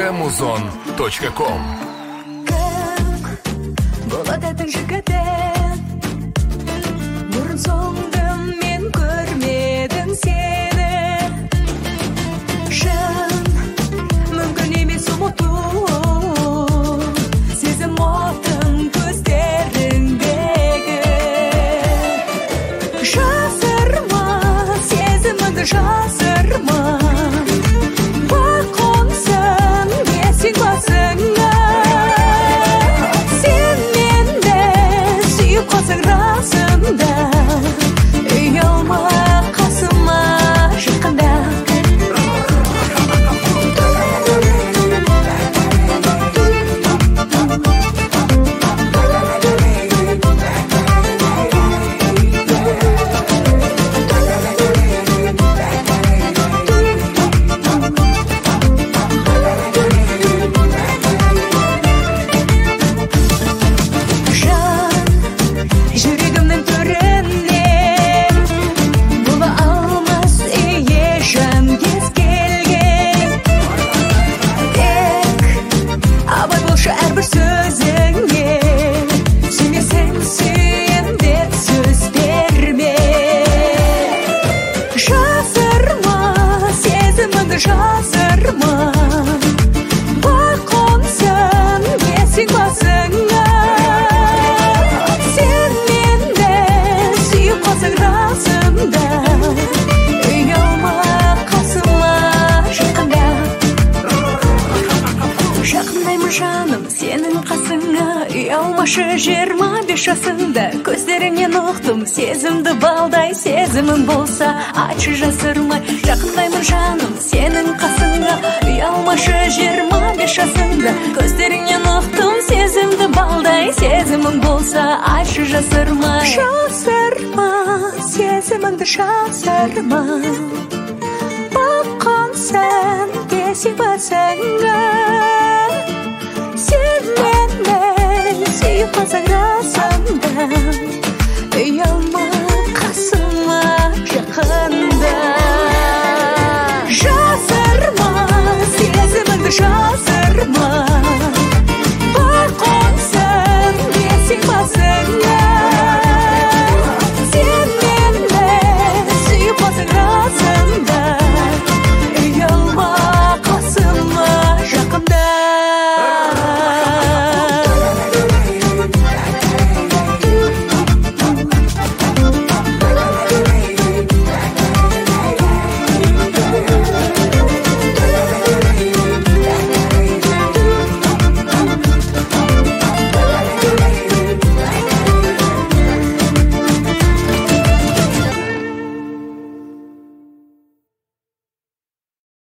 www.muzon.com. Болады жігітім, бұрын соңды мен көрмедім сені. Шын, мүмкін емес ұмыту, сезім отым көздеріңдегі. Жасырма, сезіміңді жасырма, бақонсын есің басыңа. Расында ұялма қасыма шыққанда. Жасырма, бақонсын есің басыңа. Сен менде сүйіп қалсаң расында, ұялма қасыма жақында. Жақындаймын жаным сенің қасыңа, ұялмашы 25 жасында. Көздеріңнен ұқтым сезімді балдай, сезімің болса айтшы жасырмай. Жақындаймын жаным сенің қасыңа, ұялмашы 25 жасында. Көздеріңнен ұқтым сезімді балдай, сезімің болса айтшы жасырмай. Жасырма, сезіміңді жасырма, бақонсын есің басыңа. Сен мені сүйіп қалсаң расында, ұялма